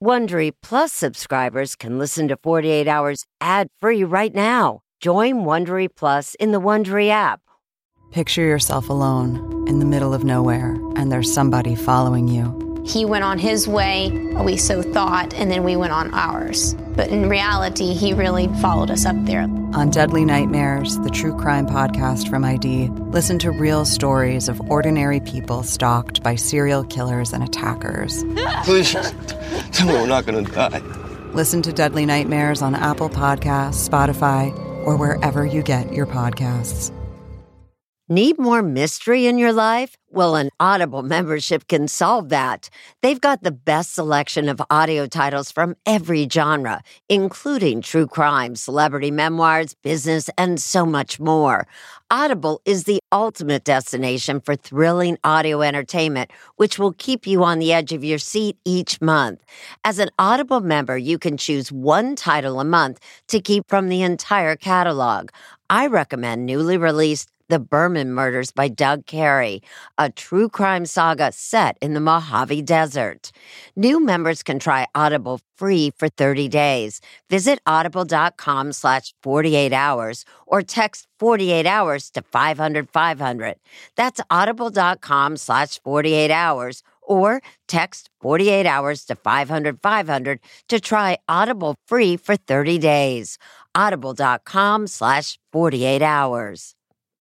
Wondery Plus subscribers can listen to 48 Hours ad-free right now. Join Wondery Plus in the Wondery app. Picture yourself alone in the middle of nowhere, and there's somebody following you. He went on his way, we so thought, and then we went on ours. But in reality, he really followed us up there. On Deadly Nightmares, the true crime podcast from ID, listen to real stories of ordinary people stalked by serial killers and attackers. Please, tell me we're not going to die. Listen to Deadly Nightmares on Apple Podcasts, Spotify, or wherever you get your podcasts. Need more mystery in your life? Well, an Audible membership can solve that. They've got the best selection of audio titles from every genre, including true crime, celebrity memoirs, business, and so much more. Audible is the ultimate destination for thrilling audio entertainment, which will keep you on the edge of your seat each month. As an Audible member, you can choose one title a month to keep from the entire catalog. I recommend newly released The Berman Murders by Doug Carey, a true crime saga set in the Mojave Desert. New members can try Audible free for 30 days. Visit audible.com/48 hours or text 48 hours to 500-500. That's audible.com/48 hours or text 48 hours to 500-500 to try Audible free for 30 days. Audible.com/48 hours.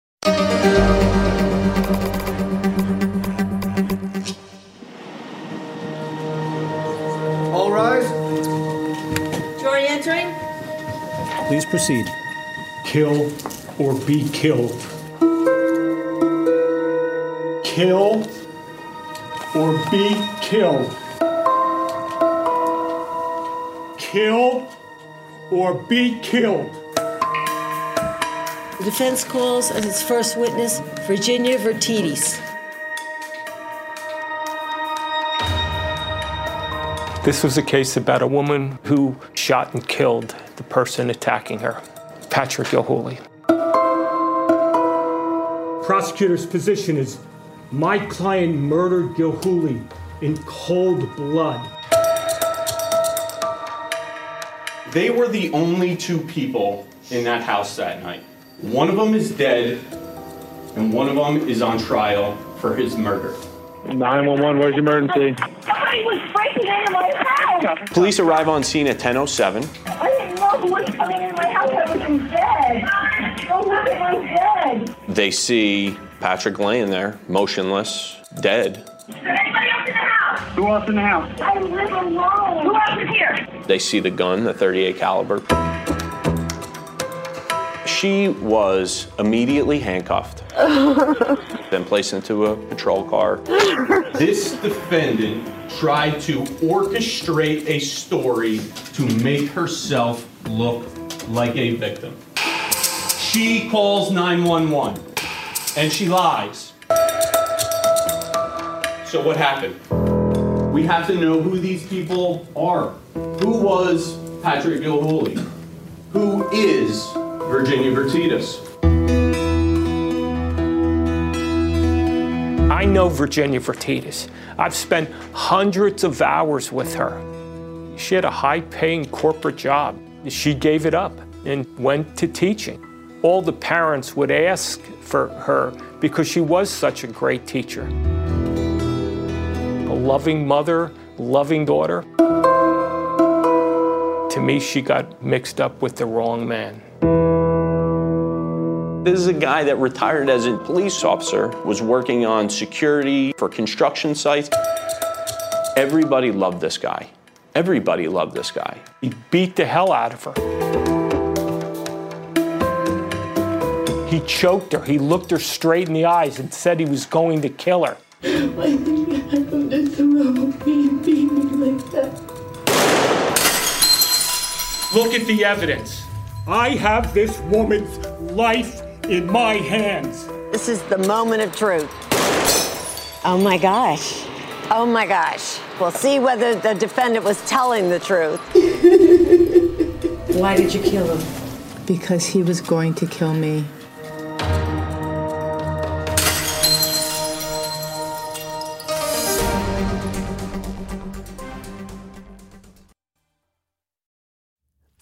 All rise. Jury entering. Please proceed. Kill or be killed. Kill or be killed. Kill or be killed. The defense calls as its first witness Virginia Vertides. This was a case about a woman who shot and killed the person attacking her, Patrick Gilhooly. Prosecutor's position is my client murdered Gilhooly in cold blood. They were the only two people in that house that night. One of them is dead, and one of them is on trial for his murder. 911, where's the emergency? Somebody was breaking into my house! Police arrive on scene at 10:07. I didn't know who was coming in my house. I was dead. Don't look at my dead. They see Patrick laying there, motionless, dead. Is there anybody else in the house? Who else in the house? I live alone. Who else is here? They see the gun, the .38 caliber. She was immediately handcuffed, then placed into a patrol car. This defendant tried to orchestrate a story to make herself look like a victim. She calls 911, and she lies. So what happened? We have to know who these people are. Who was Patrick Gilhooly? Who is Virginia Vertides? I know Virginia Vertides. I've spent hundreds of hours with her. She had a high-paying corporate job. She gave it up and went to teaching. All the parents would ask for her because she was such a great teacher. A loving mother, loving daughter. To me, she got mixed up with the wrong man. This is a guy that retired as a police officer, was working on security for construction sites. Everybody loved this guy. Everybody loved this guy. He beat the hell out of her. He choked her. He looked her straight in the eyes and said he was going to kill her. Why did you have him to throw me and beat me like that? Look at the evidence. I have this woman's life in my hands. This is the moment of truth. Oh my gosh. Oh my gosh. We'll see whether the defendant was telling the truth. Why did you kill him? Because he was going to kill me.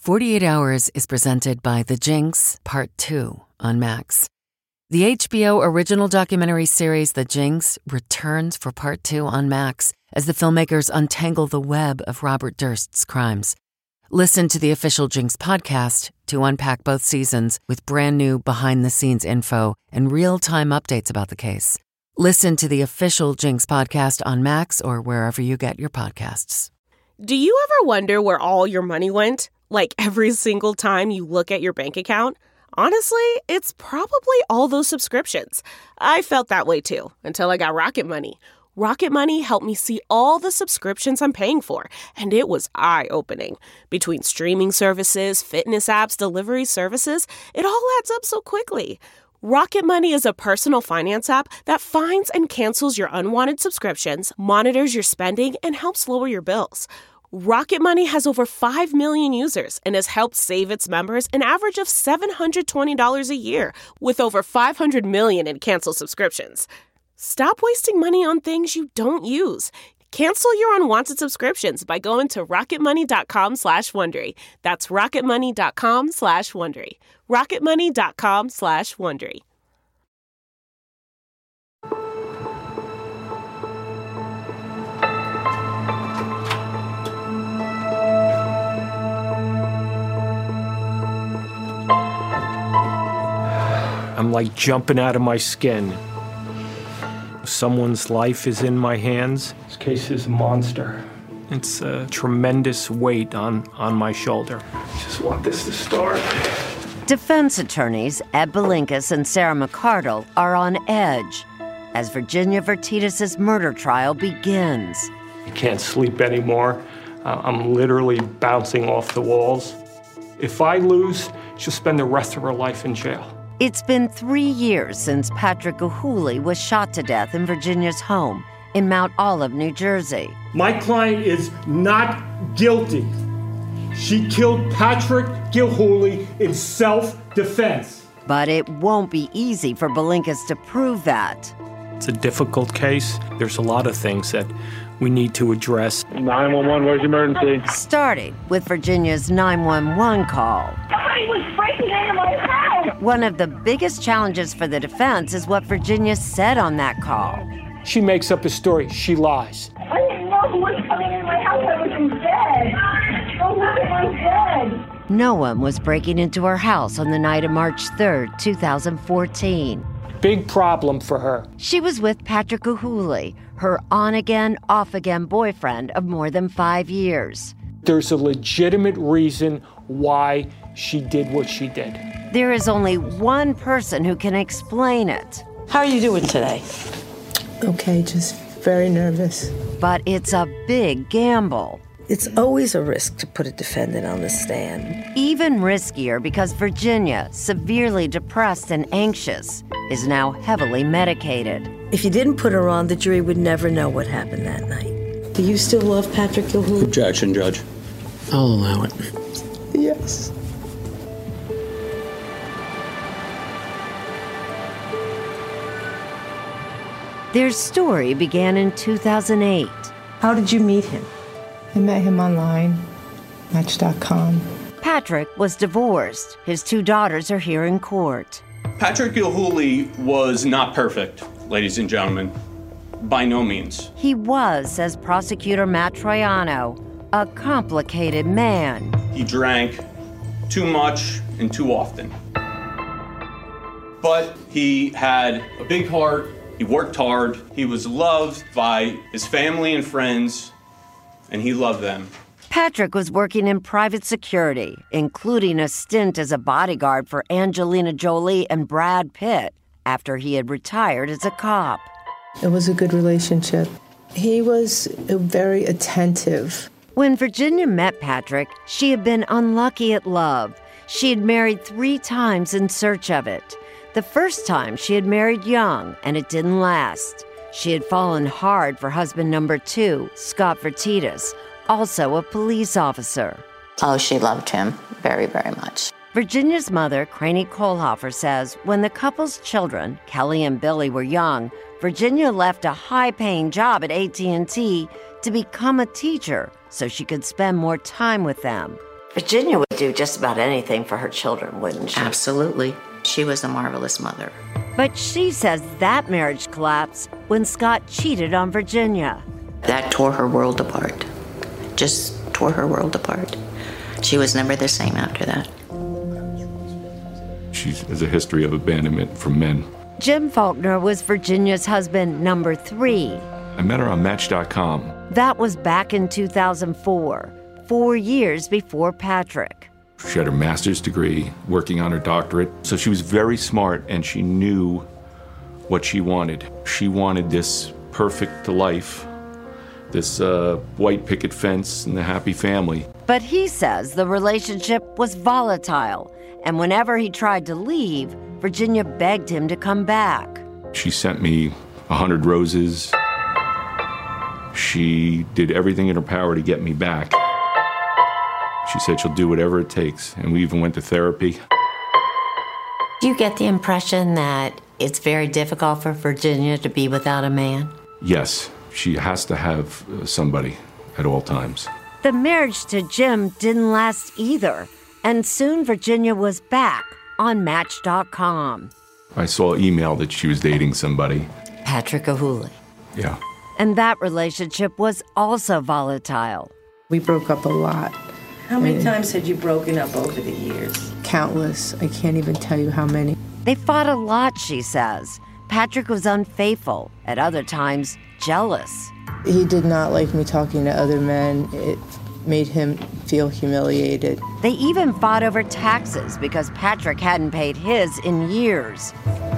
48 Hours is presented by The Jinx, Part 2 on Max. The HBO original documentary series The Jinx returns for Part 2 on Max as the filmmakers untangle the web of Robert Durst's crimes. Listen to the official Jinx podcast to unpack both seasons with brand new behind-the-scenes info and real-time updates about the case. Listen to the official Jinx podcast on Max or wherever you get your podcasts. Do you ever wonder where all your money went? Like every single time you look at your bank account? Honestly, it's probably all those subscriptions. I felt that way too, until I got Rocket Money. Rocket Money helped me see all the subscriptions I'm paying for, and it was eye-opening. Between streaming services, fitness apps, delivery services, it all adds up so quickly. Rocket Money is a personal finance app that finds and cancels your unwanted subscriptions, monitors your spending, and helps lower your bills. Rocket Money has over 5 million users and has helped save its members an average of $720 a year, with over 500 million in canceled subscriptions. Stop wasting money on things you don't use. Cancel your unwanted subscriptions by going to rocketmoney.com/Wondery. That's rocketmoney.com/Wondery. rocketmoney.com/Wondery. I'm like jumping out of my skin. Someone's life is in my hands. This case is a monster. It's a tremendous weight on my shoulder. I just want this to start. Defense attorneys Ed Belinkus and Sarah McCardle are on edge as Virginia Vertides' murder trial begins. I can't sleep anymore. I'm literally bouncing off the walls. If I lose, she'll spend the rest of her life in jail. It's been 3 years since Patrick Gilhooly was shot to death in Virginia's home in Mount Olive, New Jersey. My client is not guilty. She killed Patrick Gilhooly in self-defense. But it won't be easy for Belinkus to prove that. It's a difficult case. There's a lot of things that we need to address. 911, where's the emergency? Starting with Virginia's 911 call. Somebody was breaking into my house. One of the biggest challenges for the defense is what Virginia said on that call. She makes up a story. She lies. I didn't know who was coming in my house. I was in bed. Go look at my bed. No one was breaking into her house on the night of March 3rd, 2014. Big problem for her. She was with Patrick Gilhooly, her on-again, off-again boyfriend of more than 5 years. There's a legitimate reason why she did what she did. There is only one person who can explain it. How are you doing today? Okay, just very nervous. But it's a big gamble. It's always a risk to put a defendant on the stand. Even riskier because Virginia, severely depressed and anxious, is now heavily medicated. If you didn't put her on, the jury would never know what happened that night. Do you still love Patrick Gilhooly? Objection, Judge. I'll allow it. Yes. Their story began in 2008. How did you meet him? I met him online, Match.com. Patrick was divorced. His 2 daughters are here in court. Patrick Gilhooly was not perfect, ladies and gentlemen. By no means. He was, says prosecutor Matt Troiano, a complicated man. He drank too much and too often. But he had a big heart. He worked hard. He was loved by his family and friends, and he loved them. Patrick was working in private security, including a stint as a bodyguard for Angelina Jolie and Brad Pitt after he had retired as a cop. It was a good relationship. He was very attentive. When Virginia met Patrick, she had been unlucky at love. She had married 3 times in search of it. The first time she had married young, and it didn't last. She had fallen hard for husband number 2, Scott Vertides, also a police officer. Oh, she loved him very, very much. Virginia's mother, Craney Kohlhofer, says when the couple's children, Kelly and Billy, were young, Virginia left a high-paying job at AT&T to become a teacher so she could spend more time with them. Virginia would do just about anything for her children, wouldn't she? Absolutely. She was a marvelous mother. But she says that marriage collapsed when Scott cheated on Virginia. That tore her world apart. Just tore her world apart. She was never the same after that. She has a history of abandonment from men. Jim Faulkner was Virginia's husband number 3. I met her on Match.com. That was back in 2004, 4 years before Patrick. She had her master's degree, working on her doctorate. So she was very smart, and she knew what she wanted. She wanted this perfect life, this white picket fence and the happy family. But he says the relationship was volatile, and whenever he tried to leave, Virginia begged him to come back. She sent me 100 roses. She did everything in her power to get me back. She said she'll do whatever it takes, and we even went to therapy. Do you get the impression that it's very difficult for Virginia to be without a man? Yes, she has to have somebody at all times. The marriage to Jim didn't last either, and soon Virginia was back on Match.com. I saw an email that she was dating somebody. Patrick Gilhooly. Yeah. And that relationship was also volatile. We broke up a lot. How many times had you broken up over the years? Countless. I can't even tell you how many. They fought a lot, she says. Patrick was unfaithful, at other times jealous. He did not like me talking to other men. It made him feel humiliated. They even fought over taxes because Patrick hadn't paid his in years.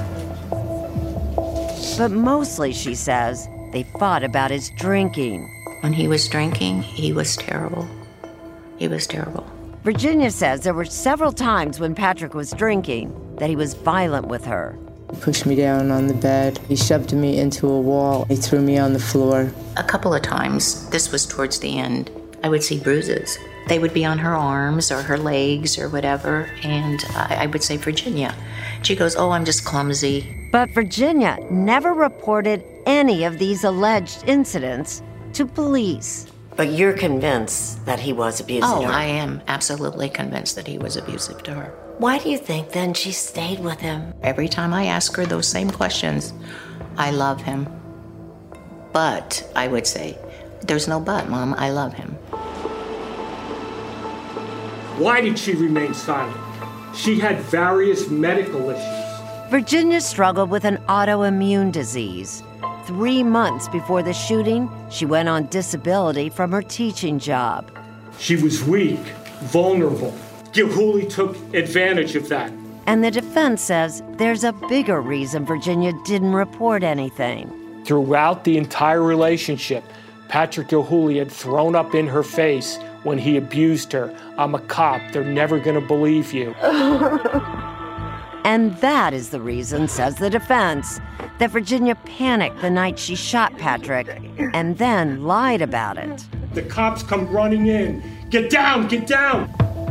But mostly, she says, they fought about his drinking. When he was drinking, he was terrible. He was terrible. Virginia says there were several times when Patrick was drinking that he was violent with her. He pushed me down on the bed. He shoved me into a wall. He threw me on the floor. A couple of times, this was towards the end, I would see bruises. They would be on her arms or her legs or whatever, and I would say, Virginia. She goes, oh, I'm just clumsy. But Virginia never reported any of these alleged incidents to police. But you're convinced that he was abusive to her? Oh, I am absolutely convinced that he was abusive to her. Why do you think then she stayed with him? Every time I ask her those same questions, I love him. But, I would say, there's no but, Mom, I love him. Why did she remain silent? She had various medical issues. Virginia struggled with an autoimmune disease. 3 months before the shooting, she went on disability from her teaching job. She was weak, vulnerable. Gilhooly took advantage of that. And the defense says there's a bigger reason Virginia didn't report anything. Throughout the entire relationship, Patrick Gilhooly had thrown up in her face when he abused her. I'm a cop. They're never going to believe you. And that is the reason, says the defense, that Virginia panicked the night she shot Patrick and then lied about it. The cops come running in. Get down, get down!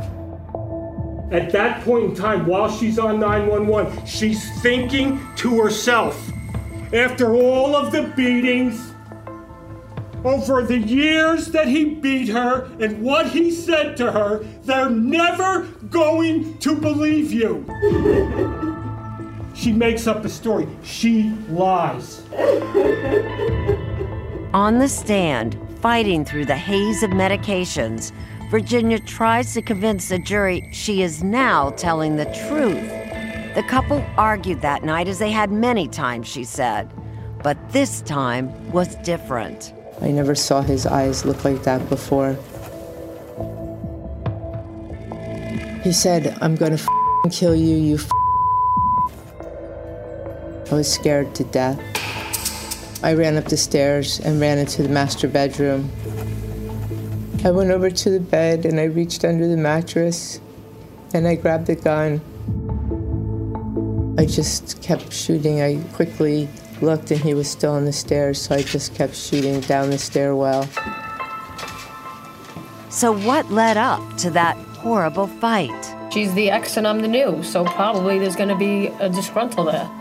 At that point in time, while she's on 911, she's thinking to herself, after all of the beatings, over the years that he beat her and what he said to her, they're never going to believe you. She makes up a story. She lies. On the stand, fighting through the haze of medications, Virginia tries to convince the jury she is now telling the truth. The couple argued that night, as they had many times, she said. But this time was different. I never saw his eyes look like that before. He said, I'm gonna kill you, you I was scared to death. I ran up the stairs and ran into the master bedroom. I went over to the bed and I reached under the mattress and I grabbed the gun. I just kept shooting. I quickly looked and he was still on the stairs, so I just kept shooting down the stairwell. So what led up to that horrible fight? She's the ex and I'm the new, so probably there's going to be a disgruntle there.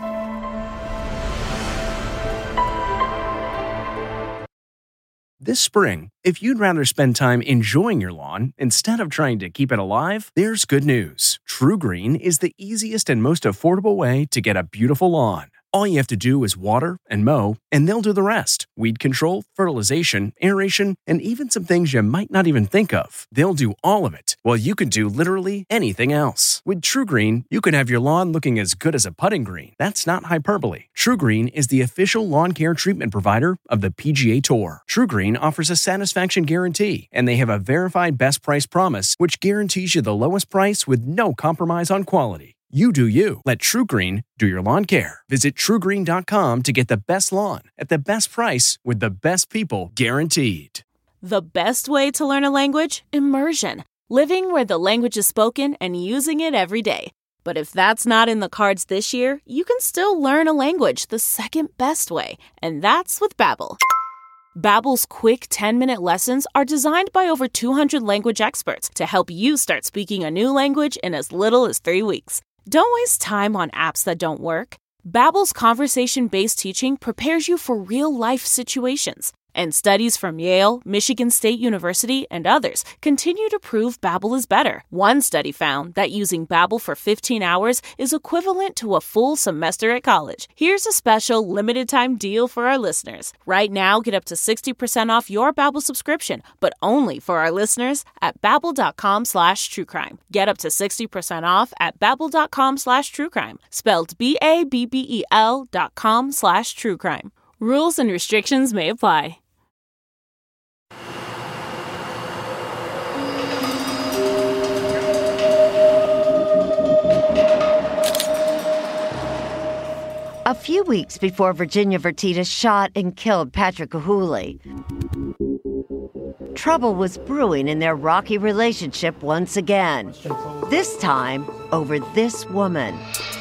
This spring, if you'd rather spend time enjoying your lawn instead of trying to keep it alive, there's good news. TruGreen is the easiest and most affordable way to get a beautiful lawn. All you have to do is water and mow, and they'll do the rest. Weed control, fertilization, aeration, and even some things you might not even think of. They'll do all of it, while you can do literally anything else. With TruGreen, you can have your lawn looking as good as a putting green. That's not hyperbole. TruGreen is the official lawn care treatment provider of the PGA Tour. TruGreen offers a satisfaction guarantee, and they have a verified best price promise, which guarantees you the lowest price with no compromise on quality. You do you. Let TruGreen do your lawn care. Visit TruGreen.com to get the best lawn at the best price with the best people guaranteed. The best way to learn a language? Immersion. Living where the language is spoken and using it every day. But if that's not in the cards this year, you can still learn a language the second best way, and that's with Babbel. Babbel's quick 10-minute lessons are designed by over 200 language experts to help you start speaking a new language in as little as 3 weeks. Don't waste time on apps that don't work. Babbel's conversation-based teaching prepares you for real-life situations. And studies from Yale, Michigan State University, and others continue to prove Babbel is better. One study found that using Babbel for 15 hours is equivalent to a full semester at college. Here's a special limited-time deal for our listeners. Right now, get up to 60% off your Babbel subscription, but only for our listeners at Babbel.com/truecrime. Get up to 60% off at Babbel.com/truecrime. Spelled BABBEL.com/truecrime. Rules and restrictions may apply. A few weeks before Virginia Fertitta shot and killed Patrick Gilhooly, trouble was brewing in their rocky relationship once again. This time over this woman.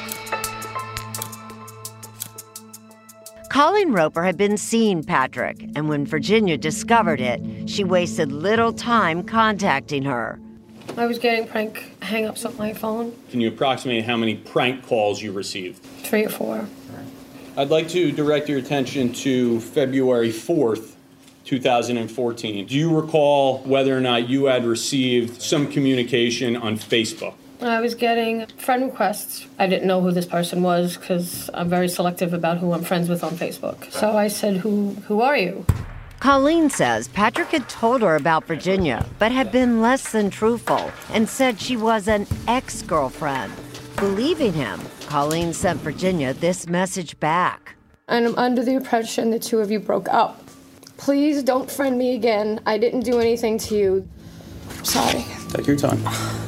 Colleen Roper had been seeing Patrick, and when Virginia discovered it, she wasted little time contacting her. I was getting prank hang-ups on my phone. Can you approximate how many prank calls you received? 3 or 4. I'd like to direct your attention to February 4th, 2014. Do you recall whether or not you had received some communication on Facebook? I was getting friend requests. I didn't know who this person was because I'm very selective about who I'm friends with on Facebook. So I said, who are you? Colleen says Patrick had told her about Virginia, but had been less than truthful and said she was an ex-girlfriend. Believing him, Colleen sent Virginia this message back. And I'm under the impression the two of you broke up. Please don't friend me again. I didn't do anything to you. Sorry. Take your time.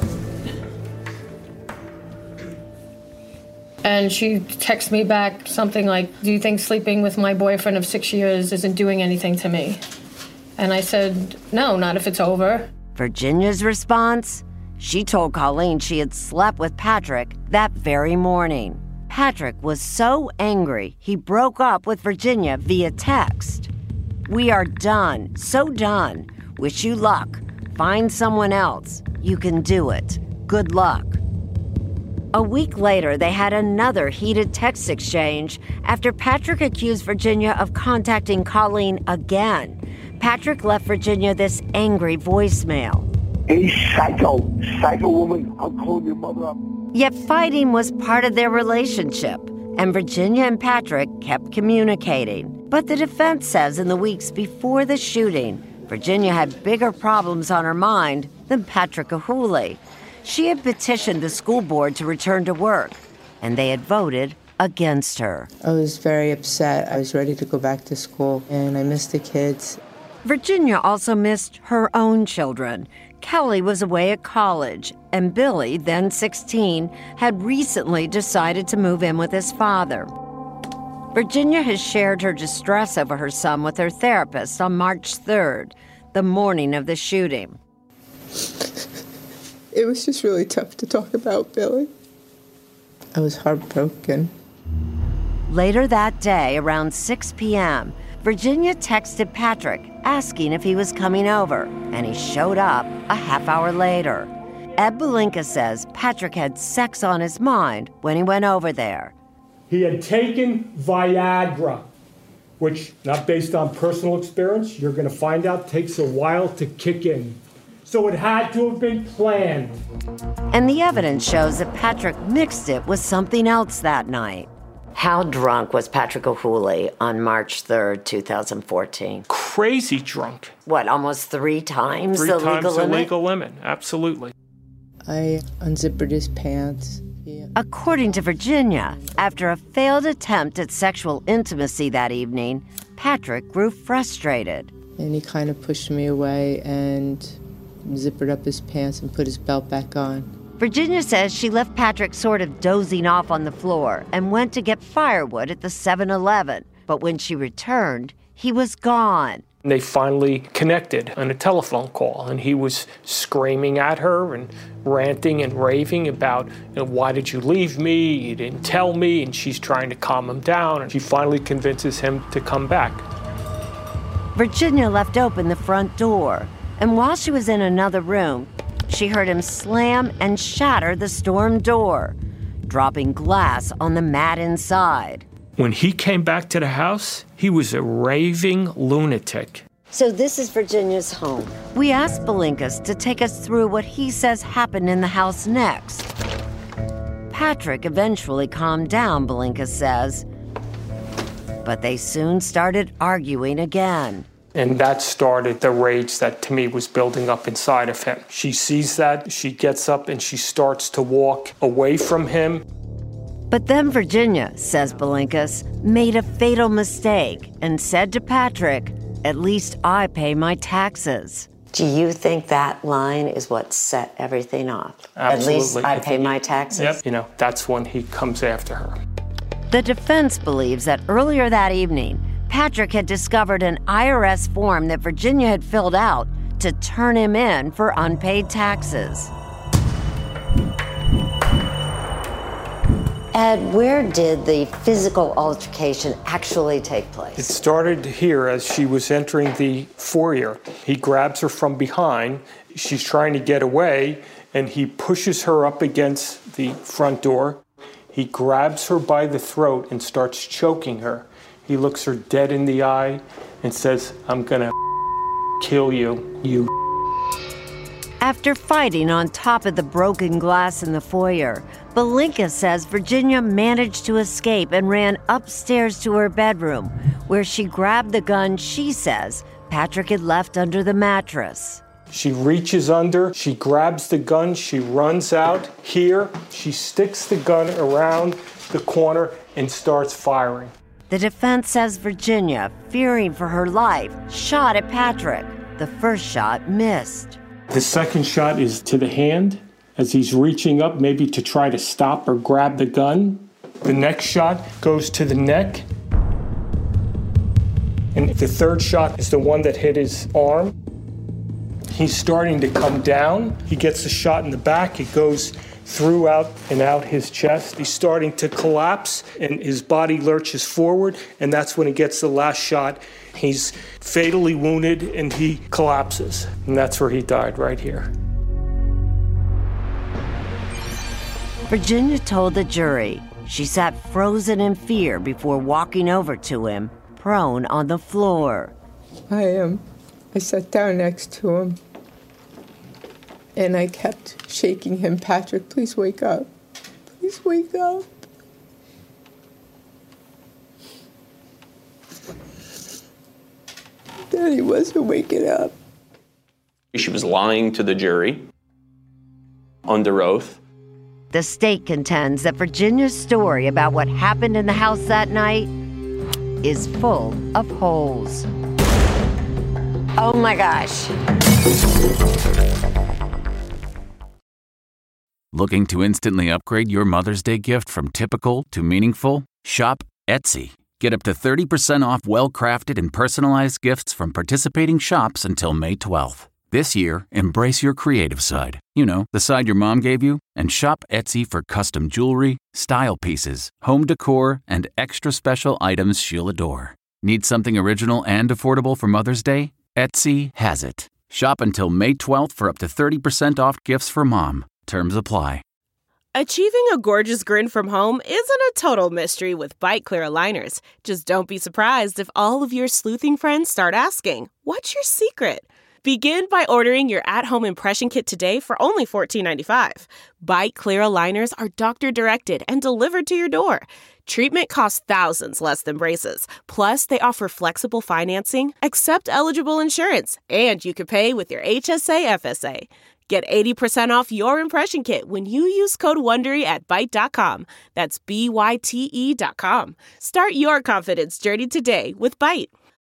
And she texts me back something like, do you think sleeping with my boyfriend of 6 years isn't doing anything to me? And I said, no, not if it's over. Virginia's response? She told Colleen she had slept with Patrick that very morning. Patrick was so angry, he broke up with Virginia via text. We are done, so done. Wish you luck. Find someone else. You can do it. Good luck. A week later, they had another heated text exchange after Patrick accused Virginia of contacting Colleen again. Patrick left Virginia this angry voicemail. Hey, psycho woman, I'm calling your mother up. Yet fighting was part of their relationship, and Virginia and Patrick kept communicating. But the defense says in the weeks before the shooting, Virginia had bigger problems on her mind than Patrick Gilhooly. She had petitioned the school board to return to work, and they had voted against her. I was very upset. I was ready to go back to school, and I missed the kids. Virginia also missed her own children. Kelly was away at college, and Billy, then 16, had recently decided to move in with his father. Virginia has shared her distress over her son with her therapist on March 3rd, the morning of the shooting. It was just really tough to talk about, Billy. I was heartbroken. Later that day, around 6 p.m., Virginia texted Patrick asking if he was coming over, and he showed up a half hour later. Ed Belinka says Patrick had sex on his mind when he went over there. He had taken Viagra. which, not based on personal experience, you're going to find out takes a while to kick in. So it had to have been planned. And the evidence shows that Patrick mixed it with something else that night. How drunk was Patrick O'Hooley on March 3rd, 2014? Crazy drunk. What, almost 3 times the legal limit? 3 times the legal limit, absolutely. I unzippered his pants. Yeah. According to Virginia, after a failed attempt at sexual intimacy that evening, Patrick grew frustrated. And he kind of pushed me away and zippered up his pants and put his belt back on. Virginia says she left Patrick sort of dozing off on the floor and went to get firewood at the 7-Eleven. But when she returned, he was gone. They finally connected on a telephone call, and he was screaming at her and ranting and raving about, why did you leave me? You didn't tell me. And she's trying to calm him down, and she finally convinces him to come back. Virginia left open the front door, and while she was in another room, she heard him slam and shatter the storm door, dropping glass on the mat inside. When he came back to the house, he was a raving lunatic. So this is Virginia's home. We asked Belinkas to take us through what he says happened in the house next. Patrick eventually calmed down, Belinkas says, but they soon started arguing again. And that started the rage that, to me, was building up inside of him. She sees that, she gets up, and she starts to walk away from him. But then Virginia, says Belinkas, made a fatal mistake and said to Patrick, "At least I pay my taxes." Do you think that line is what set everything off? Absolutely. At least I pay my taxes? Yep. That's when he comes after her. The defense believes that earlier that evening, Patrick had discovered an IRS form that Virginia had filled out to turn him in for unpaid taxes. Ed, where did the physical altercation actually take place? It started here as she was entering the foyer. He grabs her from behind. She's trying to get away, and he pushes her up against the front door. He grabs her by the throat and starts choking her. He looks her dead in the eye and says, "I'm gonna kill you, you." After fighting on top of the broken glass in the foyer, Belinkas says Virginia managed to escape and ran upstairs to her bedroom, where she grabbed the gun she says Patrick had left under the mattress. She reaches under, she grabs the gun, she runs out here, she sticks the gun around the corner and starts firing. The defense says Virginia, fearing for her life, shot at Patrick. The first shot missed. The second shot is to the hand as he's reaching up maybe to try to stop or grab the gun. The next shot goes to the neck. And the third shot is the one that hit his arm. He's starting to come down. He gets a shot in the back. It goes through out his chest. He's starting to collapse, and his body lurches forward, and that's when he gets the last shot. He's fatally wounded, and he collapses. And that's where he died, right here. Virginia told the jury she sat frozen in fear before walking over to him, prone on the floor. I sat down next to him, and I kept shaking him. "Patrick, please wake up. Please wake up." Then he wasn't waking up. She was lying to the jury under oath. The state contends that Virginia's story about what happened in the house that night is full of holes. Oh my gosh. Looking to instantly upgrade your Mother's Day gift from typical to meaningful? Shop Etsy. Get up to 30% off well-crafted and personalized gifts from participating shops until May 12th. This year, embrace your creative side. You know, the side your mom gave you. And shop Etsy for custom jewelry, style pieces, home decor, and extra special items she'll adore. Need something original and affordable for Mother's Day? Etsy has it. Shop until May 12th for up to 30% off gifts for mom. Terms apply. Achieving a gorgeous grin from home isn't a total mystery with Byte Clear aligners. Just don't be surprised if all of your sleuthing friends start asking, "What's your secret?" Begin by ordering your at-home impression kit today for only $14.95. Byte Clear aligners are doctor-directed and delivered to your door. Treatment costs thousands less than braces. Plus, they offer flexible financing, accept eligible insurance, and you can pay with your HSA FSA. Get 80% off your impression kit when you use code WONDERY at Byte.com. That's BYTE.com. Start your confidence journey today with Byte.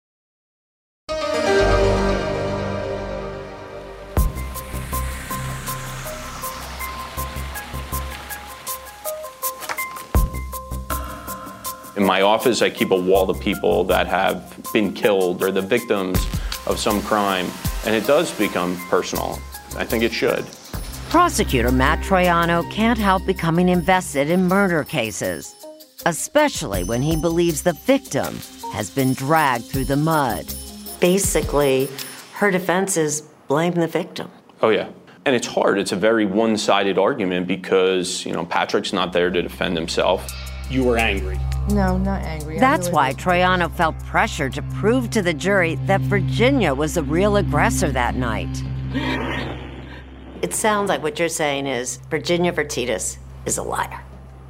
In my office, I keep a wall of people that have been killed or the victims of some crime, and it does become personal. I think it should. Prosecutor Matt Troiano can't help becoming invested in murder cases, especially when he believes the victim has been dragged through the mud. Basically, her defense is blame the victim. Oh, yeah. And it's hard. It's a very one-sided argument because, Patrick's not there to defend himself. You were angry. No, not angry. That's why Troiano felt pressure to prove to the jury that Virginia was the real aggressor that night. It sounds like what you're saying is Virginia Vertitas is a liar.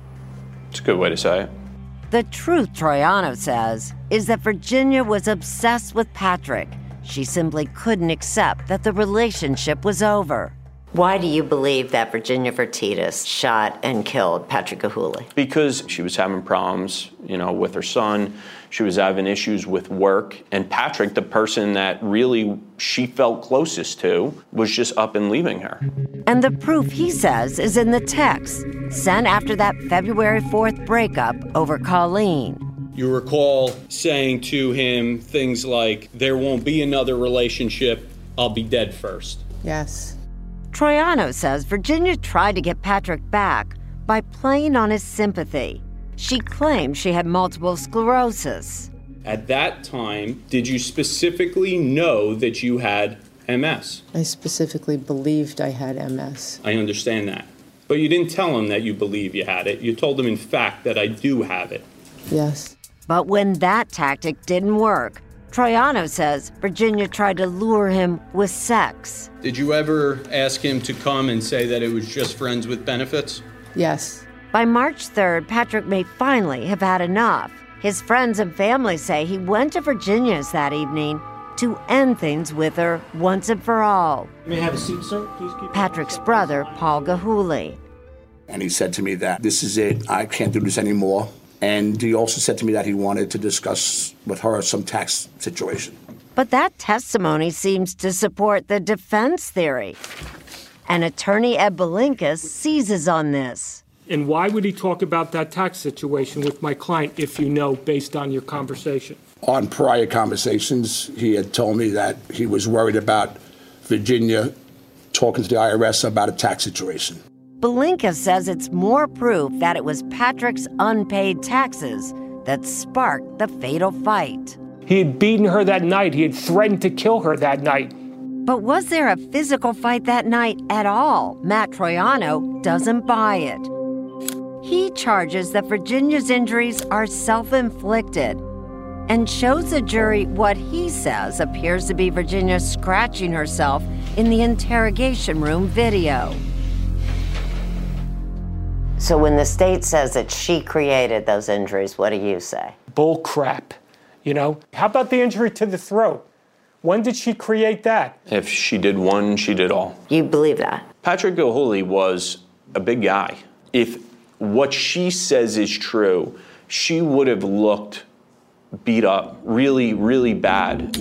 It's a good way to say it. The truth, Troiano says, is that Virginia was obsessed with Patrick. She simply couldn't accept that the relationship was over. Why do you believe that Virginia Vertitas shot and killed Patrick Gilhooly? Because she was having problems, with her son. She was having issues with work. And Patrick, the person that really she felt closest to, was just up and leaving her. And the proof, he says, is in the text sent after that February 4th breakup over Colleen. You recall saying to him things like, "There won't be another relationship. I'll be dead first." Yes. Troiano says Virginia tried to get Patrick back by playing on his sympathy. She claimed she had multiple sclerosis. At that time, did you specifically know that you had MS? I specifically believed I had MS. I understand that. But you didn't tell him that you believe you had it. You told him, in fact, that I do have it. Yes. But when that tactic didn't work, Troiano says Virginia tried to lure him with sex. Did you ever ask him to come and say that it was just friends with benefits? Yes. By March 3rd, Patrick may finally have had enough. His friends and family say he went to Virginia's that evening to end things with her once and for all. May I have a seat, sir? Please keep Patrick's brother, Paul Gilhooly. And he said to me that this is it, I can't do this anymore. And he also said to me that he wanted to discuss with her some tax situation. But that testimony seems to support the defense theory. And attorney Ed Belinkas seizes on this. And why would he talk about that tax situation with my client if you know based on your conversation? On prior conversations, he had told me that he was worried about Virginia talking to the IRS about a tax situation. Belinkas says it's more proof that it was Patrick's unpaid taxes that sparked the fatal fight. He had beaten her that night. He had threatened to kill her that night. But was there a physical fight that night at all? Matt Troiano doesn't buy it. He charges that Virginia's injuries are self-inflicted and shows the jury what he says appears to be Virginia scratching herself in the interrogation room video. So when the state says that she created those injuries, what do you say? Bull crap. How about the injury to the throat? When did she create that? If she did one, she did all. You believe that? Patrick Gilhooly was a big guy. If what she says is true, she would have looked beat up really, really bad.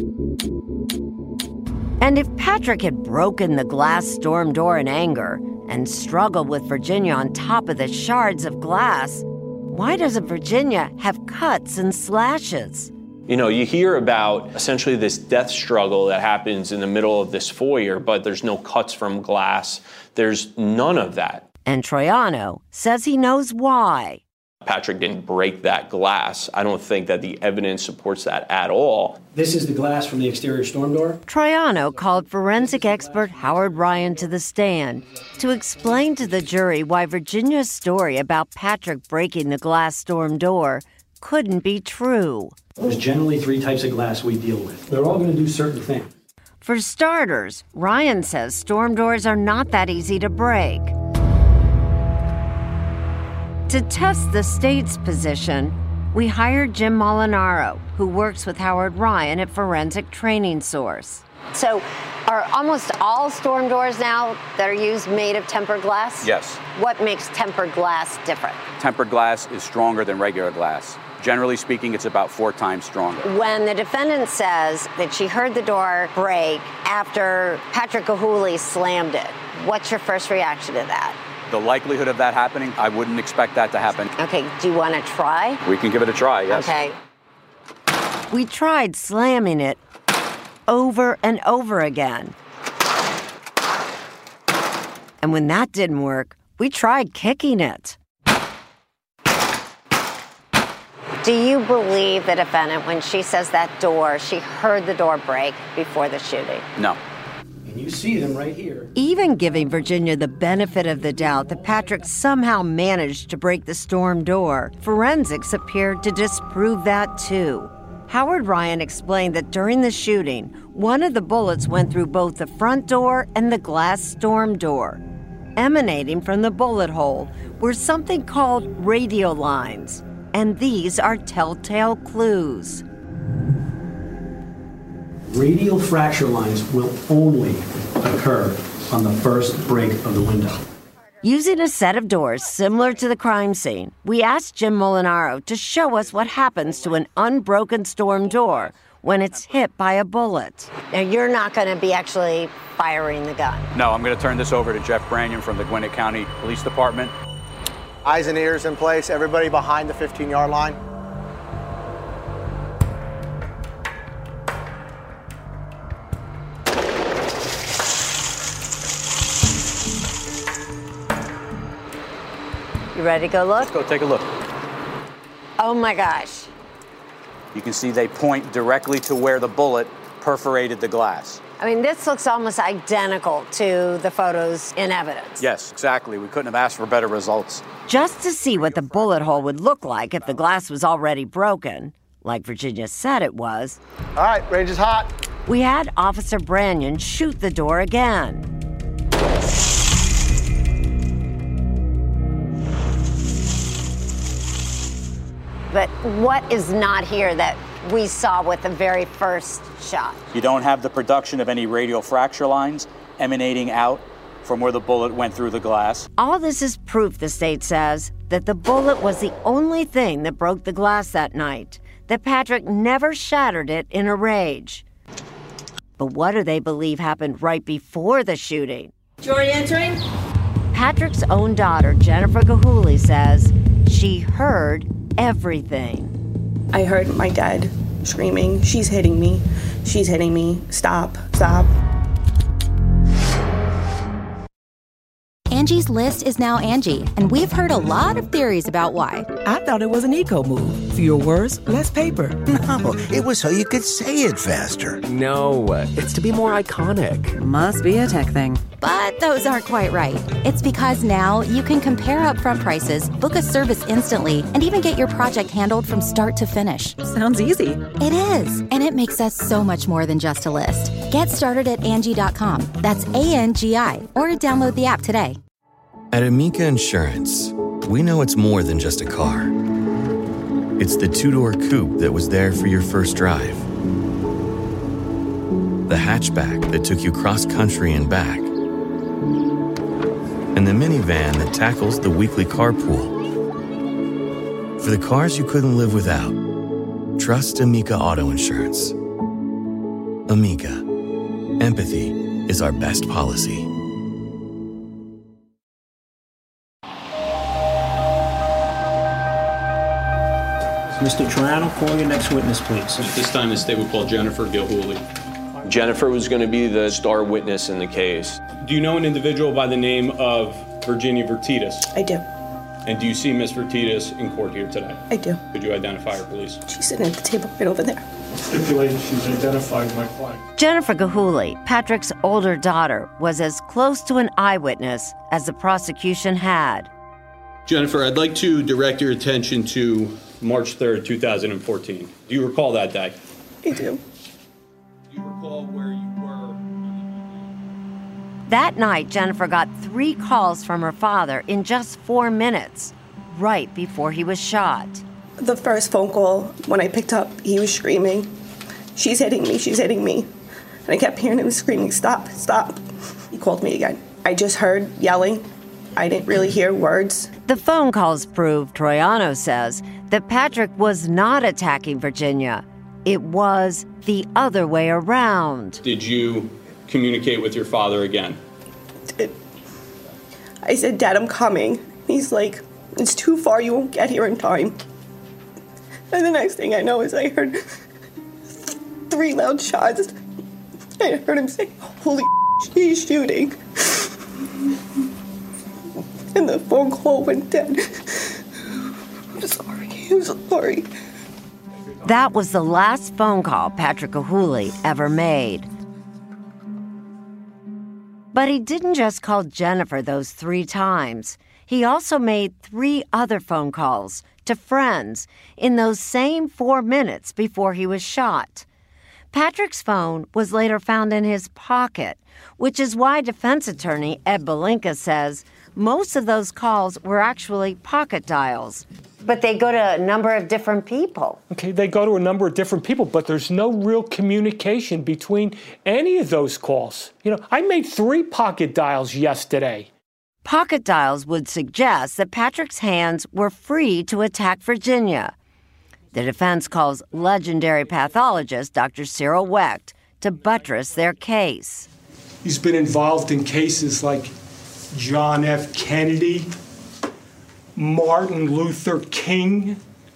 And if Patrick had broken the glass storm door in anger and struggled with Virginia on top of the shards of glass, why doesn't Virginia have cuts and slashes? You hear about essentially this death struggle that happens in the middle of this foyer, but there's no cuts from glass. There's none of that. And Troiano says he knows why. Patrick didn't break that glass. I don't think that the evidence supports that at all. This is the glass from the exterior storm door. Troiano called forensic expert Howard Ryan to the stand to explain to the jury why Virginia's story about Patrick breaking the glass storm door couldn't be true. There's generally 3 types of glass we deal with. They're all going to do certain things. For starters, Ryan says storm doors are not that easy to break. To test the state's position, we hired Jim Molinaro, who works with Howard Ryan at Forensic Training Source. So are almost all storm doors now that are used made of tempered glass? Yes. What makes tempered glass different? Tempered glass is stronger than regular glass. Generally speaking, it's about 4 times stronger. When the defendant says that she heard the door break after Patrick Gilhooly slammed it, what's your first reaction to that? The likelihood of that happening, I wouldn't expect that to happen. Okay, do you want to try? We can give it a try, yes. Okay. We tried slamming it over and over again. And when that didn't work, we tried kicking it. Do you believe the defendant when she says that door, she heard the door break before the shooting? No. And you see them right here. Even giving Virginia the benefit of the doubt that Patrick somehow managed to break the storm door, forensics appeared to disprove that too. Howard Ryan explained that during the shooting, one of the bullets went through both the front door and the glass storm door. Emanating from the bullet hole were something called radial lines, and these are telltale clues. Radial fracture lines will only occur on the first break of the window. Using a set of doors similar to the crime scene, we asked Jim Molinaro to show us what happens to an unbroken storm door when it's hit by a bullet. Now, you're not going to be actually firing the gun. No, I'm going to turn this over to Jeff Brannion from the Gwinnett County Police Department. Eyes and ears in place, everybody behind the 15-yard line. You ready to go look? Let's go take a look. Oh my gosh. You can see they point directly to where the bullet perforated the glass. I mean, this looks almost identical to the photos in evidence. Yes, exactly. We couldn't have asked for better results. Just to see what the bullet hole would look like if the glass was already broken, like Virginia said it was. All right, range is hot. We had Officer Brannion shoot the door again. But what is not here that we saw with the very first shot? You don't have the production of any radial fracture lines emanating out from where the bullet went through the glass. All this is proof, the state says, that the bullet was the only thing that broke the glass that night, that Patrick never shattered it in a rage. But what do they believe happened right before the shooting? Jury entering? Patrick's own daughter, Jennifer Gilhooly, says she heard everything. I heard my dad screaming, "She's hitting me. She's hitting me. Stop, stop." Angie's List is now Angie, and we've heard a lot of theories about why. I thought it was an eco move. Fewer words, less paper. No, it was so you could say it faster. No, it's to be more iconic. Must be a tech thing. But those aren't quite right. It's because now you can compare upfront prices, book a service instantly, and even get your project handled from start to finish. Sounds easy. It is, and it makes us so much more than just a list. Get started at Angie.com. That's ANGI, or download the app today. At Amica Insurance, we know it's more than just a car. It's the two-door coupe that was there for your first drive. The hatchback that took you cross-country and back. And the minivan that tackles the weekly carpool. For the cars you couldn't live without, trust Amica Auto Insurance. Amica. Empathy is our best policy. Mr. Troiano, call your next witness, please. At this time, the state would call Jennifer Gilhooly. Jennifer was going to be the star witness in the case. Do you know an individual by the name of Virginia Vertitas? I do. And do you see Ms. Vertitas in court here today? I do. Could you identify her, please? She's sitting at the table right over there. Stipulated she's identifying my client. Jennifer Gahuli, Patrick's older daughter, was as close to an eyewitness as the prosecution had. Jennifer, I'd like to direct your attention to March 3rd, 2014. Do you recall that day? I do. Do you recall where you were? That night, Jennifer got 3 calls from her father in just 4 minutes, right before he was shot. The first phone call, when I picked up, he was screaming, "She's hitting me, she's hitting me." And I kept hearing him screaming, "Stop, stop." He called me again. I just heard yelling. I didn't really hear words. The phone calls proved, Troiano says, that Patrick was not attacking Virginia. It was the other way around. Did you communicate with your father again? I said, "Dad, I'm coming." He's like, "It's too far, you won't get here in time." And the next thing I know is I heard 3 loud shots. I heard him say, "Holy he's shooting." And the phone call went dead. I'm sorry. That was the last phone call Patrick Gahuli ever made. But he didn't just call Jennifer those 3 times. He also made 3 other phone calls to friends in those same 4 minutes before he was shot. Patrick's phone was later found in his pocket, which is why defense attorney Ed Belinka says most of those calls were actually pocket dials. But they go to a number of different people. Okay, they go to a number of different people, but there's no real communication between any of those calls. You know, I made 3 pocket dials yesterday. Pocket dials would suggest that Patrick's hands were free to attack Virginia. The defense calls legendary pathologist Dr. Cyril Wecht to buttress their case. He's been involved in cases like John F. Kennedy, Martin Luther King,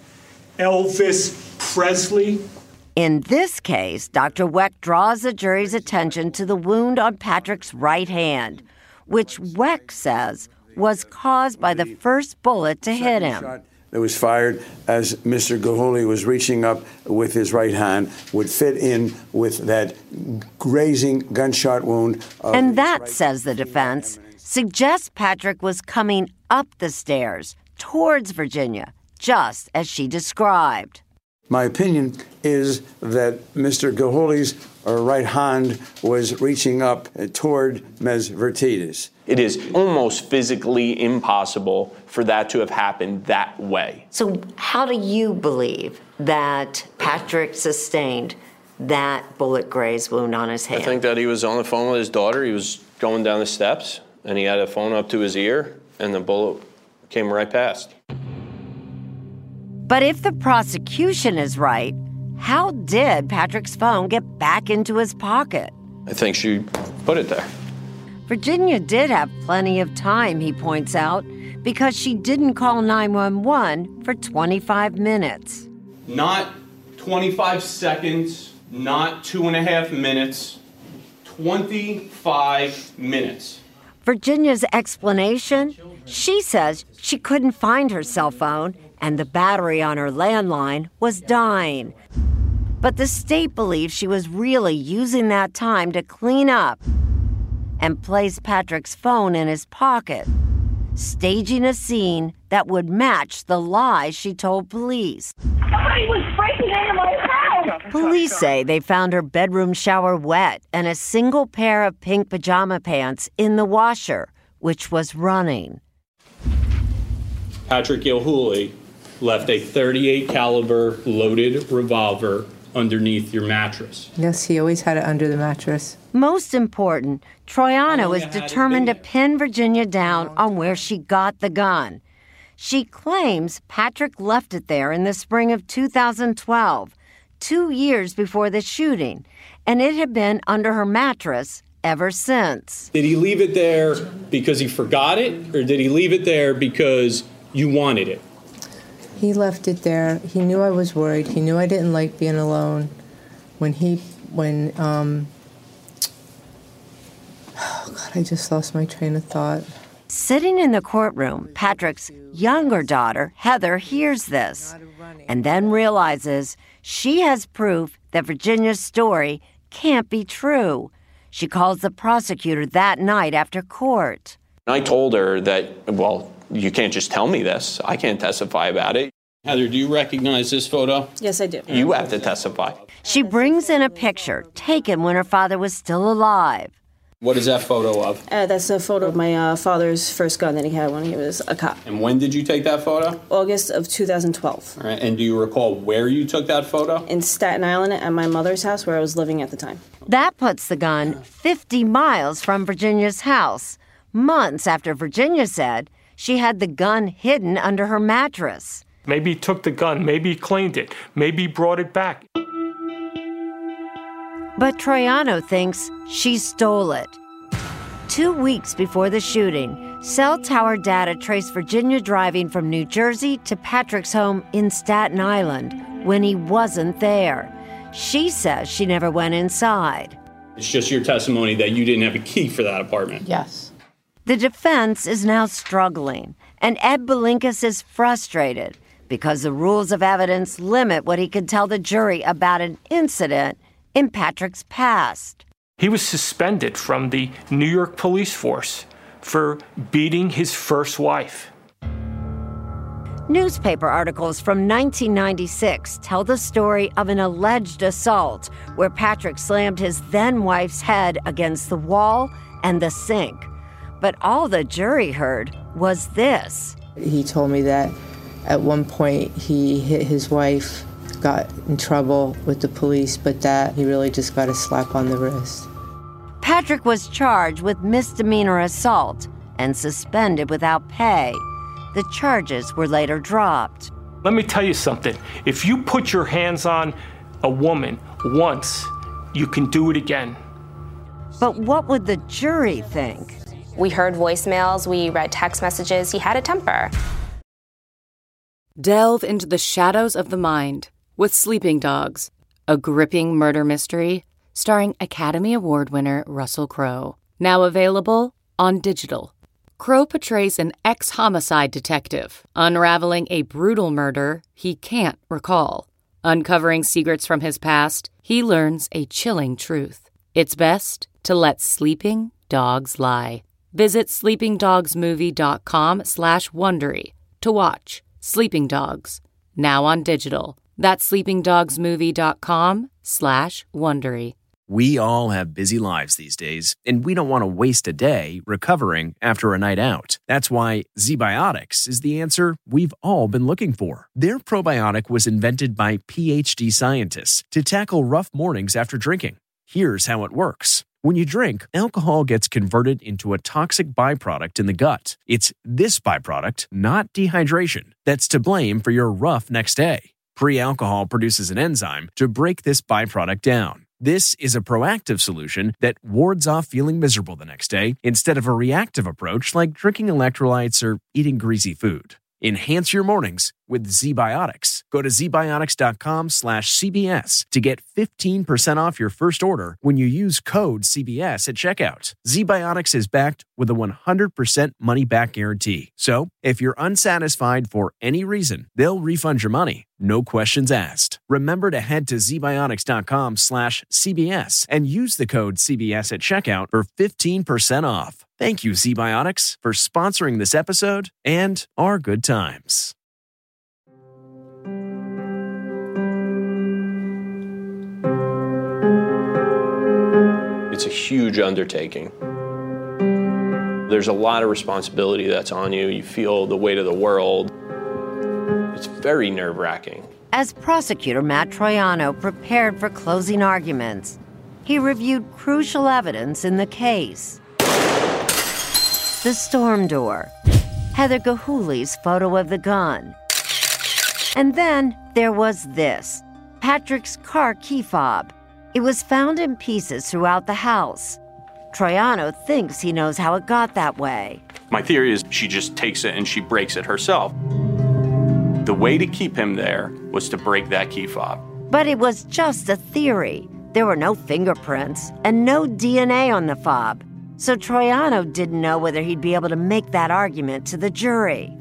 Elvis Presley. In this case, Dr. Wecht draws the jury's attention to the wound on Patrick's right hand, which Wecht says was caused by the first bullet to hit him. That was fired as Mr. Gahuli was reaching up with his right hand would fit in with that grazing gunshot wound. And that, says the defense, suggests Patrick was coming up the stairs towards Virginia, just as she described. My opinion is that Mr. Gahuli's right hand was reaching up toward Ms. Vertitas. It is almost physically impossible for that to have happened that way. So how do you believe that Patrick sustained that bullet graze wound on his hand? I think that he was on the phone with his daughter. He was going down the steps, and he had a phone up to his ear, and the bullet came right past. But if the prosecution is right, how did Patrick's phone get back into his pocket? I think she put it there. Virginia did have plenty of time, he points out, because she didn't call 911 for 25 minutes. Not 25 seconds, not 2.5 minutes, 25 minutes. Virginia's explanation? She says she couldn't find her cell phone and the battery on her landline was dying. But the state believes she was really using that time to clean up and place Patrick's phone in his pocket, staging a scene that would match the lies she told police. Somebody was breaking into my house! Police say they found her bedroom shower wet and a single pair of pink pajama pants in the washer, which was running. Patrick Gahuli left a .38 caliber loaded revolver underneath your mattress. Yes, he always had it under the mattress. Most important, Troiano is determined to pin Virginia down on where she got the gun. She claims Patrick left it there in the spring of 2012, 2 years before the shooting, and it had been under her mattress ever since. Did he leave it there because he forgot it, or did he leave it there because you wanted it? He left it there. He knew I was worried. He knew I didn't like being alone. Oh God, I just lost my train of thought. Sitting in the courtroom, Patrick's younger daughter, Heather, hears this and then realizes she has proof that Virginia's story can't be true. She calls the prosecutor that night after court. I told her that, well, you can't just tell me this. I can't testify about it. Heather, do you recognize this photo? Yes, I do. You have to testify. She brings in a picture taken when her father was still alive. What is that photo of? That's a photo of my father's first gun that he had when he was a cop. And when did you take that photo? August of 2012. All right. And do you recall where you took that photo? In Staten Island at my mother's house where I was living at the time. That puts the gun 50 miles from Virginia's house, months after Virginia said she had the gun hidden under her mattress. Maybe he took the gun, maybe he cleaned it, maybe he brought it back. But Troiano thinks she stole it. 2 weeks before the shooting, cell tower data traced Virginia driving from New Jersey to Patrick's home in Staten Island when he wasn't there. She says she never went inside. It's just your testimony that you didn't have a key for that apartment. Yes. The defense is now struggling, and Ed Belinkas is frustrated because the rules of evidence limit what he can tell the jury about an incident in Patrick's past. He was suspended from the New York police force for beating his first wife. Newspaper articles from 1996 tell the story of an alleged assault where Patrick slammed his then-wife's head against the wall and the sink. But all the jury heard was this. He told me that at one point he hit his wife, got in trouble with the police, but that he really just got a slap on the wrist. Patrick was charged with misdemeanor assault and suspended without pay. The charges were later dropped. Let me tell you something. If you put your hands on a woman once, you can do it again. But what would the jury think? We heard voicemails, we read text messages. He had a temper. Delve into the shadows of the mind with Sleeping Dogs, a gripping murder mystery starring Academy Award winner Russell Crowe. Now available on digital. Crowe portrays an ex-homicide detective unraveling a brutal murder he can't recall. Uncovering secrets from his past, he learns a chilling truth. It's best to let sleeping dogs lie. Visit sleepingdogsmovie.com/Wondery to watch Sleeping Dogs, now on digital. That's sleepingdogsmovie.com/Wondery. We all have busy lives these days, and we don't want to waste a day recovering after a night out. That's why ZBiotics is the answer we've all been looking for. Their probiotic was invented by PhD scientists to tackle rough mornings after drinking. Here's how it works. When you drink, alcohol gets converted into a toxic byproduct in the gut. It's this byproduct, not dehydration, that's to blame for your rough next day. Pre-alcohol produces an enzyme to break this byproduct down. This is a proactive solution that wards off feeling miserable the next day instead of a reactive approach like drinking electrolytes or eating greasy food. Enhance your mornings with ZBiotics. Go to zbiotics.com/CBS to get 15% off your first order when you use code CBS at checkout. ZBiotics is backed with a 100% money-back guarantee. So, if you're unsatisfied for any reason, they'll refund your money. No questions asked. Remember to head to zbiotics.com/CBS and use the code CBS at checkout for 15% off. Thank you, ZBiotics, for sponsoring this episode and our good times. It's a huge undertaking. There's a lot of responsibility that's on you. You feel the weight of the world. It's very nerve-wracking. As prosecutor Matt Troiano prepared for closing arguments, he reviewed crucial evidence in the case. The storm door, Heather Gilhooly's photo of the gun. And then there was this, Patrick's car key fob. It was found in pieces throughout the house. Troiano thinks he knows how it got that way. My theory is she just takes it and she breaks it herself. The way to keep him there was to break that key fob. But it was just a theory. There were no fingerprints and no DNA on the fob. So Troiano didn't know whether he'd be able to make that argument to the jury.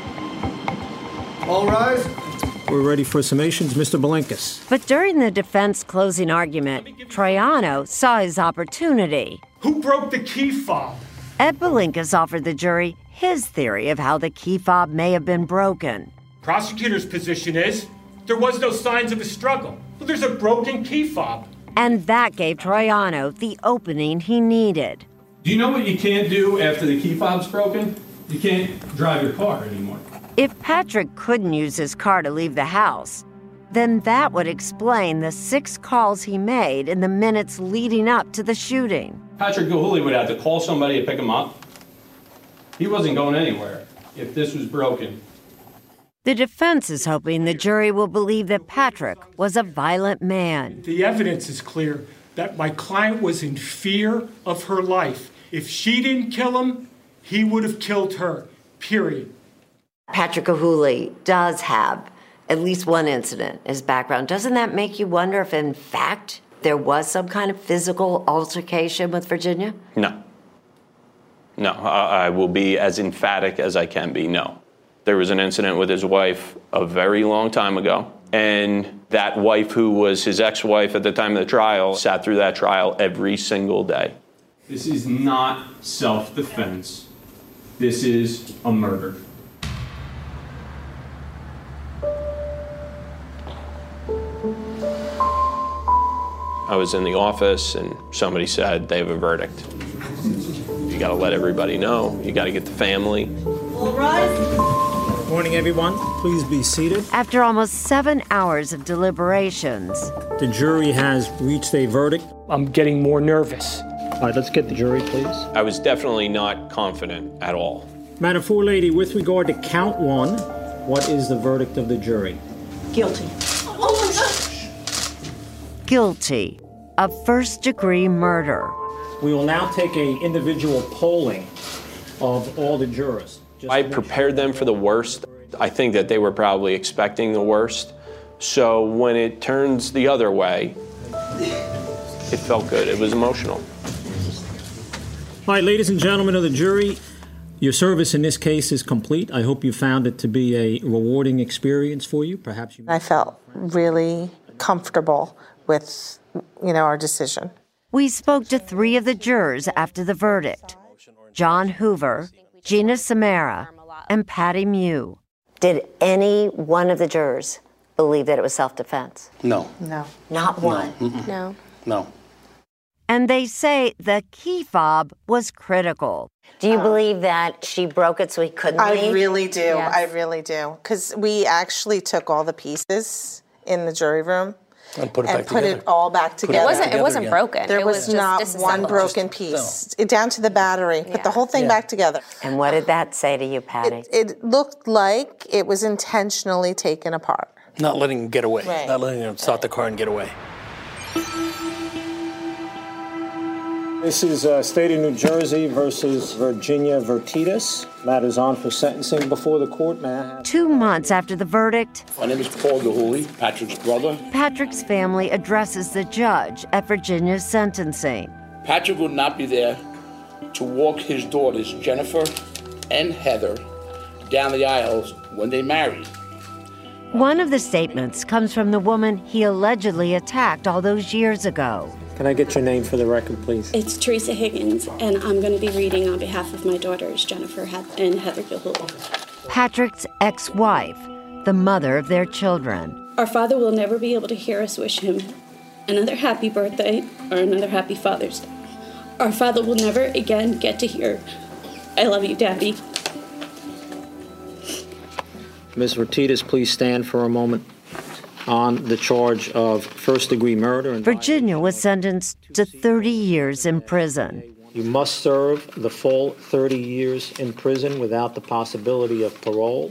All rise. We're ready for summations. Mr. Belinkas. But during the defense closing argument, Troiano saw his opportunity. Who broke the key fob? Ed Belinkas offered the jury his theory of how the key fob may have been broken. Prosecutor's position is there was no signs of a struggle. Well, there's a broken key fob. And that gave Troiano the opening he needed. Do you know what you can't do after the key fob's broken? You can't drive your car anymore. If Patrick couldn't use his car to leave the house, then that would explain the 6 calls he made in the minutes leading up to the shooting. Patrick Gilhooly would have to call somebody to pick him up. He wasn't going anywhere if this was broken. The defense is hoping the jury will believe that Patrick was a violent man. The evidence is clear that my client was in fear of her life. If she didn't kill him, he would have killed her, period. Patrick Gilhooly does have at least one incident in his background. Doesn't that make you wonder if, in fact, there was some kind of physical altercation with Virginia? No. No, I will be as emphatic as I can be, no. There was an incident with his wife a very long time ago, and that wife, who was his ex-wife at the time of the trial, sat through that trial every single day. This is not self-defense. This is a murder. I was in the office and somebody said they have a verdict. You got to let everybody know. You got to get the family. All rise. Morning, everyone. Please be seated. After almost 7 hours of deliberations, the jury has reached a verdict. I'm getting more nervous. All right, let's get the jury, please. I was definitely not confident at all. Madam Forelady, with regard to count 1, what is the verdict of the jury? Guilty. Oh my gosh. Guilty of first-degree murder. We will now take an individual polling of all the jurors. I prepared them for the worst. I think that they were probably expecting the worst. So when it turns the other way, it felt good. It was emotional. All right, ladies and gentlemen of the jury, your service in this case is complete. I hope you found it to be a rewarding experience for you. Perhaps you. I felt really comfortable with, our decision. We spoke to 3 of the jurors after the verdict: John Hoover, Gina Samara, and Patty Mew. Did any one of the jurors believe that it was self-defense? No. Not one? No. And they say the key fob was critical. Do you believe that she broke it so he couldn't leave? I really do. Yes. I really do. Because we actually took all the pieces in the jury room and put it all back together. It wasn't broken. There was not one broken piece. Down to the battery. Put the whole thing back together. And what did that say to you, Patty? It looked like it was intentionally taken apart. Not letting him get away. Right. Not letting him start the car and get away. This is State of New Jersey versus Virginia Vertitas. Matters on for sentencing before the court. May I have... 2 months after the verdict, My name is Paul Gilhooly, Patrick's brother. Patrick's family addresses the judge at Virginia's sentencing. Patrick would not be there to walk his daughters, Jennifer and Heather, down the aisles when they married. One of the statements comes from the woman he allegedly attacked all those years ago. Can I get your name for the record, please? It's Teresa Higgins, and I'm going to be reading on behalf of my daughters, Jennifer and Heather Gilhooly. Patrick's ex-wife, the mother of their children. Our father will never be able to hear us wish him another happy birthday or another happy Father's Day. Our father will never again get to hear, "I love you, Daddy." Ms. Vertitas, please stand for a moment. On the charge of first-degree murder. Virginia was sentenced to 30 years in prison. You must serve the full 30 years in prison without the possibility of parole.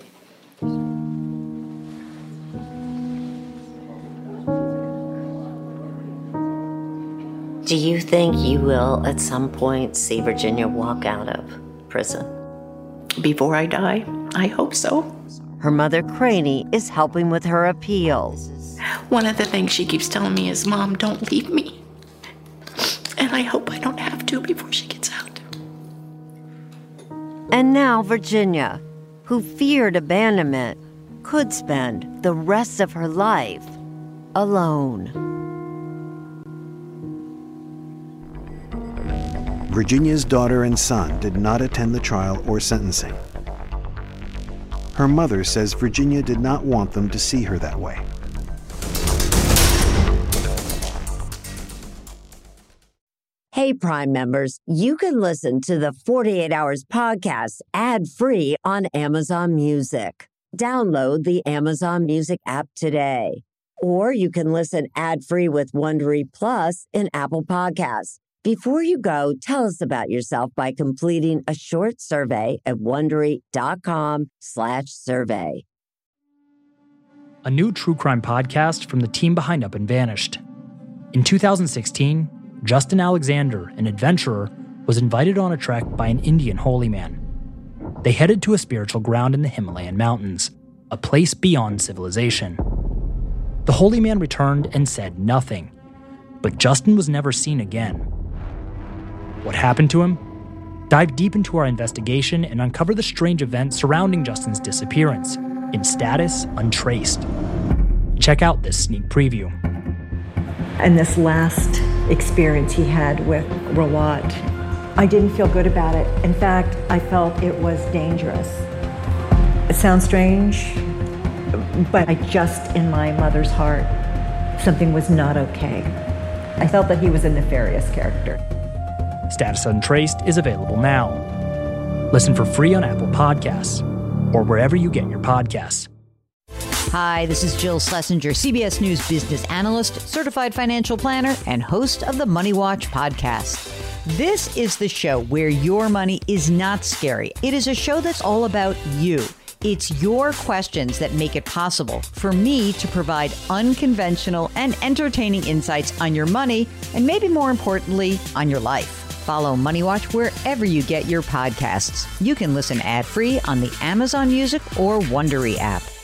Do you think you will at some point see Virginia walk out of prison? Before I die, I hope so. Her mother, Craney, is helping with her appeal. One of the things she keeps telling me is, "Mom, don't leave me." And I hope I don't have to before she gets out. And now Virginia, who feared abandonment, could spend the rest of her life alone. Virginia's daughter and son did not attend the trial or sentencing. Her mother says Virginia did not want them to see her that way. Hey, Prime members, you can listen to the 48 Hours podcast ad-free on Amazon Music. Download the Amazon Music app today. Or you can listen ad-free with Wondery Plus in Apple Podcasts. Before you go, tell us about yourself by completing a short survey at Wondery.com/survey. A new true crime podcast from the team behind Up and Vanished. In 2016, Justin Alexander, an adventurer, was invited on a trek by an Indian holy man. They headed to a spiritual ground in the Himalayan mountains, a place beyond civilization. The holy man returned and said nothing, but Justin was never seen again. What happened to him? Dive deep into our investigation and uncover the strange events surrounding Justin's disappearance, in status untraced. Check out this sneak preview. And this last experience he had with Rawat, I didn't feel good about it. In fact, I felt it was dangerous. It sounds strange, but I just, in my mother's heart, something was not okay. I felt that he was a nefarious character. Status Untraced is available now. Listen for free on Apple Podcasts or wherever you get your podcasts. Hi, this is Jill Schlesinger, CBS News business analyst, certified financial planner, and host of the Money Watch podcast. This is the show where your money is not scary. It is a show that's all about you. It's your questions that make it possible for me to provide unconventional and entertaining insights on your money, and maybe more importantly, on your life. Follow Money Watch wherever you get your podcasts. You can listen ad-free on the Amazon Music or Wondery app.